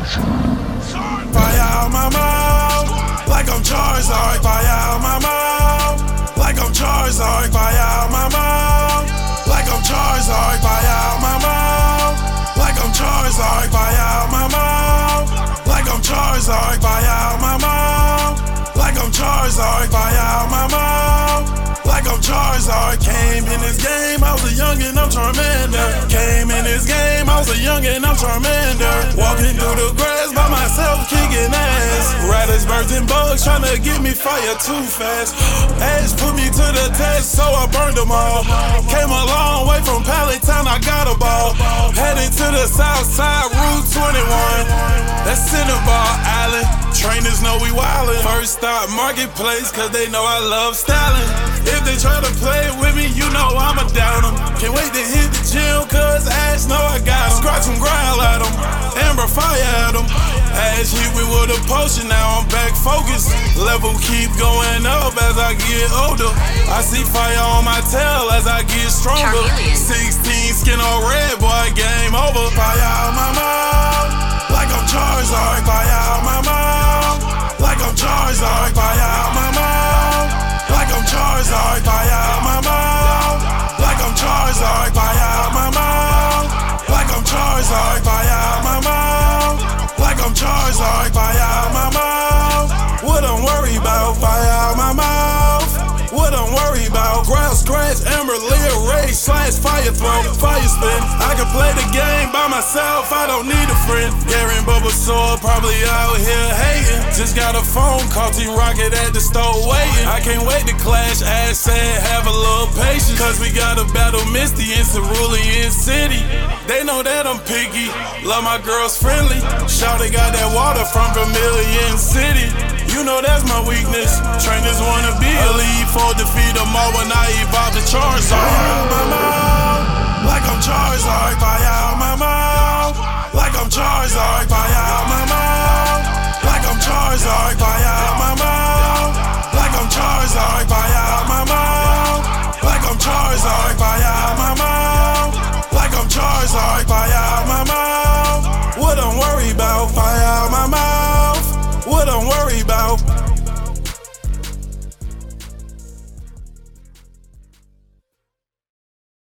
Fire out my mouth, like I'm Charizard. Fire out my mouth, like I'm Charizard. Fire out my mouth, like I'm Charizard. Fire out my mouth, like I'm Charizard. Fire out my mouth, like I'm Charizard. Fire out my mouth, like I'm Charizard. Fire out my mouth, like I'm Charizard. Came in this game, I was a youngin', I'm Charmander. Came in this game, I was a youngin', I'm Charmander. Walking through the grass by myself, kicking ass. Rattles, birds, and bugs tryna get me fire too fast. Ash put me to the test, so I burned them all. Came a long way from Palatine, I got a ball. Headed to the south side, Route 21. That's Cinnabar Island. Trainers know we wildin'. First stop Marketplace, cause they know I love styling. If they try to play with me, you know I'ma down them. Can't wait to hit the gym, cause Ash know I got them. Scratch and growl at them, Amber fire at them. Ash hit me with a potion, now I'm back focused. Level keep going up as I get older. I see fire on my tail as I get stronger. 16 skin on red, boy, game over. Fire out my mouth, like I'm Charizard. Fire out my mouth, like I'm Charizard. Fire out my mouth, like I'm Charizard. Fire out my mouth, like I'm Charizard. Fire out my mouth, like I'm Charizard. Fire out my mouth, like I'm Charizard. Fire out my mouth. What I'm worried about? Fire out my mouth. What I'm worried about? Ground scratch, Amber, Leah, Ray, slash, fire throw, fire spin. I can play the game by myself, I don't need a friend. Gary and Bubba Soul probably out here hating. Just got a phone call, Team Rocket at the store waiting. I can't wait to clash, Ash said have a little patience. Cause we gotta battle Misty in Cerulean City. They know that I'm picky, love my girls friendly. Shawty got that water from Vermilion City. You know that's my weakness. Trainers wanna be elite for defeat them all when I evolve